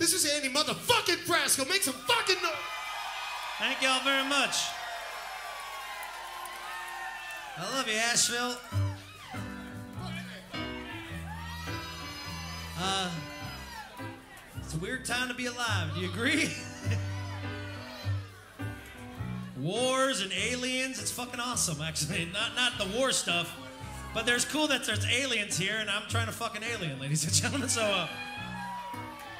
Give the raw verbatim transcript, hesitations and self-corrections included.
This is Andy motherfucking Frasco. Make some fucking noise. Thank y'all very much. I love you, Asheville. Uh, it's a weird time to be alive. Do you agree? Wars and aliens. It's fucking awesome, actually. Not not the war stuff, but there's cool that there's aliens here, and I'm trying to fucking alien, ladies and gentlemen. So, uh,